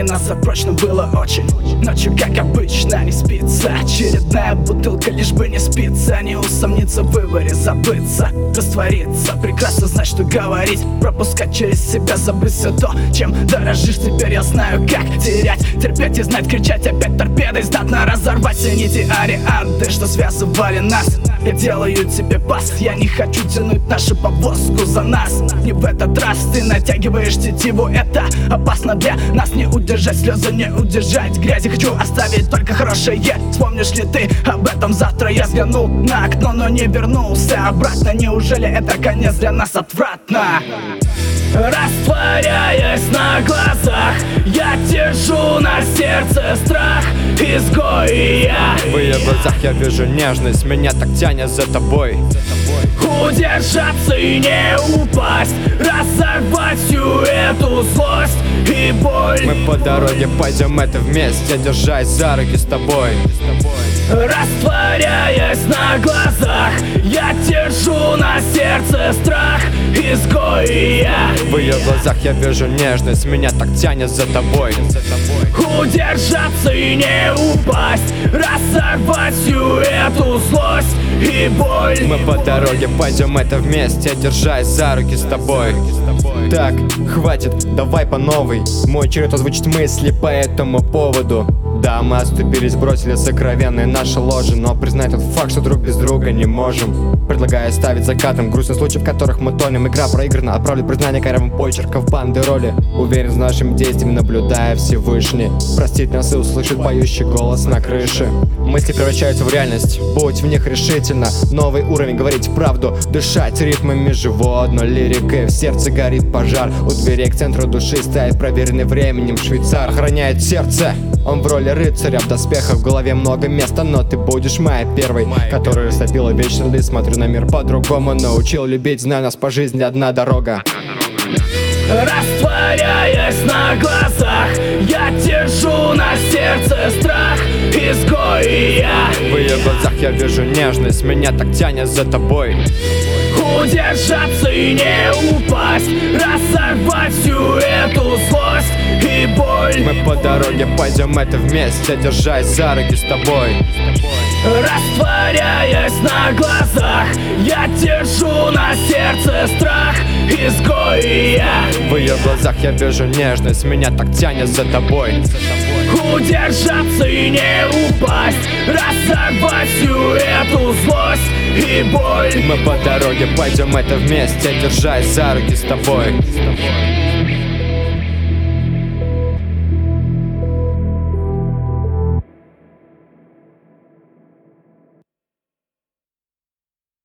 нас прочно было очень. Ночью, как обычно, не спится. Очередная бутылка, лишь бы не спится. Не усомниться в выборе, забыться, раствориться. Прекрасно знать, что говорить, пропускать через себя, забыть все то, чем дорожишь. Теперь я знаю, как терять, терпеть и знать, кричать опять торпедой, знатно разорвать все нити арианты, что связывали нас. Я делаю тебе пас, я не хочу тянуть нашу повозку за нас. Не в этот раз ты натягиваешь тетиву, это опасно для нас. Не удержать слезы, не удержать грязи. Хочу оставить только хорошее. Вспомнишь ли ты об этом завтра? Я взглянул на окно, но не вернулся обратно. Неужели это конец для нас отвратно? Растворяясь на глазах, я держу на сердце страх. Изгой я. В ее глазах я вижу нежность, меня так тянет за тобой. Удержаться и не упасть, разорвать всю эту злость и боль. Мы по дороге пойдем это вместе, держась за руки с тобой. Растворяясь на глазах, я держу на сердце страх. Изгой я. В ее глазах я вижу нежность, меня так тянет за тобой. Удержаться и не упасть, разорвать всю эту злость и боль. Мы по дороге пойдем это вместе, держась за руки с тобой. Так, хватит, давай по новой. Мой черед озвучить мысли по этому поводу. Да, мы отступились, бросили сокровенные наши ложи, но признать тот факт, что друг без друга не можем. Предлагаю ставить закатом грустные случаи, в которых мы тонем. Игра проиграна, отправлю признание корявым почерком в банды роли. Уверен в нашим действиям, наблюдая Всевышний простит нас и услышит поющий голос на крыше. Мысли превращаются в реальность, будь в них решительно. Новый уровень, говорить правду, дышать ритмами животной лирикой. В сердце горит пожар, у дверей к центру души стоит проверенный временем швейцар. Охраняет сердце, он в роли рыцаря в доспехах, в голове много места, но ты будешь моя первой, которая растопила вечный лист. Смотрю на мир по-другому, научил любить, знаю, нас по жизни одна дорога. Растворяясь на глазах, я держу на сердце страх. Изгой я. В ее глазах я вижу нежность, меня так тянет за тобой. Удержаться и не упасть, разорвать всю эту злость и боль. Мы по дороге пойдем это вместе, держась за руки с тобой. Растворяясь на глазах, я держу на сердце страх. Изгой я. В ее глазах я вижу нежность, меня так тянет за тобой. Удержаться и не упасть, разорвать всю эту злость и боль. Мы по дороге пойдем это вместе, держась за руки с тобой.